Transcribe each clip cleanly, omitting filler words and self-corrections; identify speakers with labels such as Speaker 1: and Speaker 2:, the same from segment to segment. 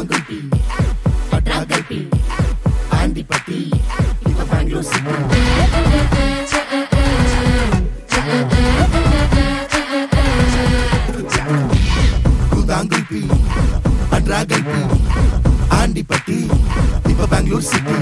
Speaker 1: Kudangalpi, Patragalpi, Andipati, Ipa Bangalore City. Kudangalpi, Patragalpi, Andipati, Ipa Bangalore City.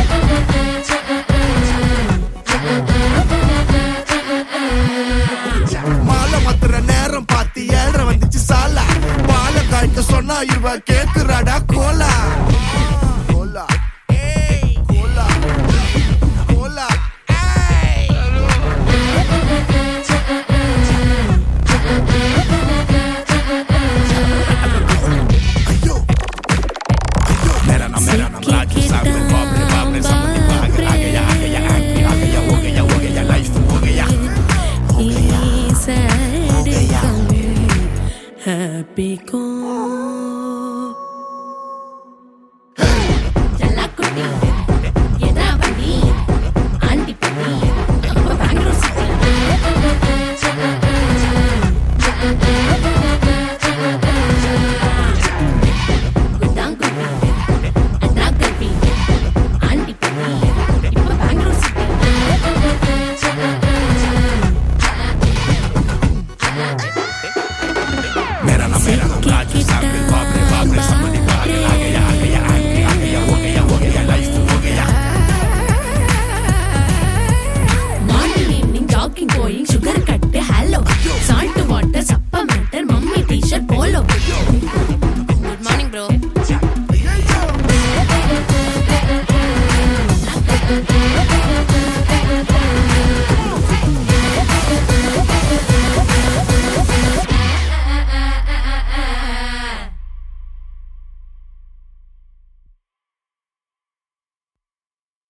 Speaker 1: மாலை மாத்திர நேரம் பார்த்து 7:30 வந்துச்சு சாலா. பாலை காய்க்க சொன்னா இவ கேக்குறாடா கோலா கோலா கோலா கோலா. ஐயோ मेरा नाम राजू साहब बाप रे समझ आ गया हो गया लाइफ हो गया
Speaker 2: happy